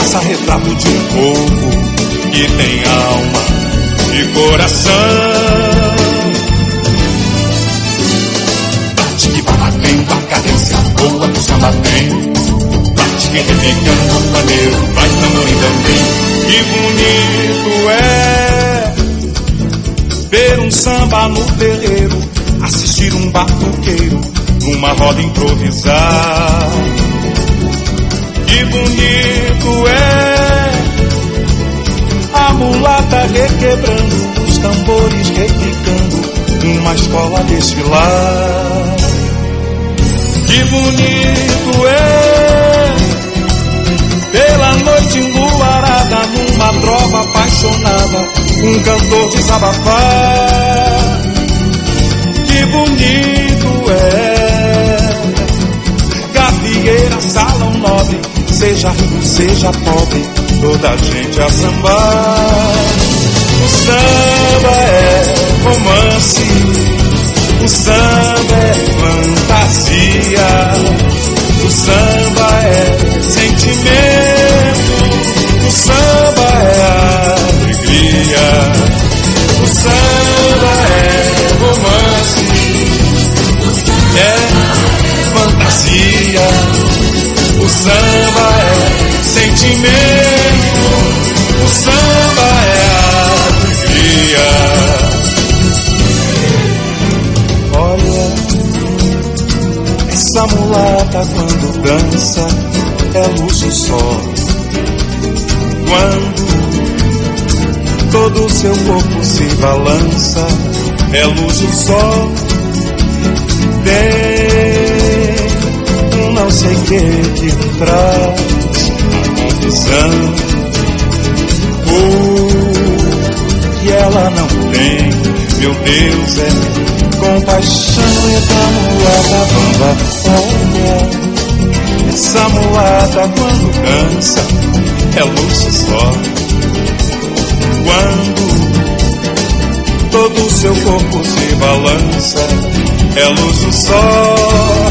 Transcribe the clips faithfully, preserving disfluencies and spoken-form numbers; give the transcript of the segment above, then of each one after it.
dança retrato de um povo que tem alma e coração. Bate que batendo a cadência boa do samba tem. Bate que repicando o pandeiro, vai tamborim também. Que bonito é ver um samba no terreiro, assistir um batuqueiro numa roda improvisar. Que bonito é a mulata requebrando, os tambores repicando, uma escola desfilar. Que bonito é pela noite enluarada, numa trova apaixonada, um cantor desabafar. Que bonito é gafieira, salão nobre, seja rico, seja pobre, toda a gente a sambar. O samba é romance, o samba é fantasia, o samba é sentimento, o samba é alegria. O samba é romance, é fantasia, o samba é sentimento, o samba é alegria. Olha, essa mulata quando dança é luz do sol. Quando todo o seu corpo se balança é luz do sol. Tem um não sei que que traz a confusão. O que ela não tem, meu Deus, é compaixão. Essa mulata bamba, olha, essa mulata quando dança é luz do sol. Quando todo o seu corpo se balança é luz do sol.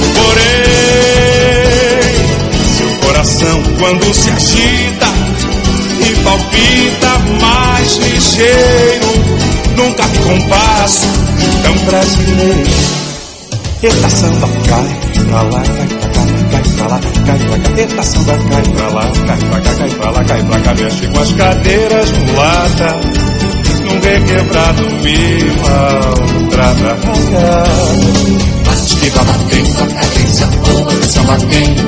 Porém, seu coração quando se agita e palpita mais ligeiro, nunca vi compasso tão brasileiro. Eita samba cai pra lá, cai pra cá, cai pra lá, cai pra cá. Eita samba cai pra lá, cai pra cá, cai pra lá, cai pra cá. Mexe com as cadeiras mulata, num requebrado me maltrata. Bate que vai batendo a cadência boa do samba tem.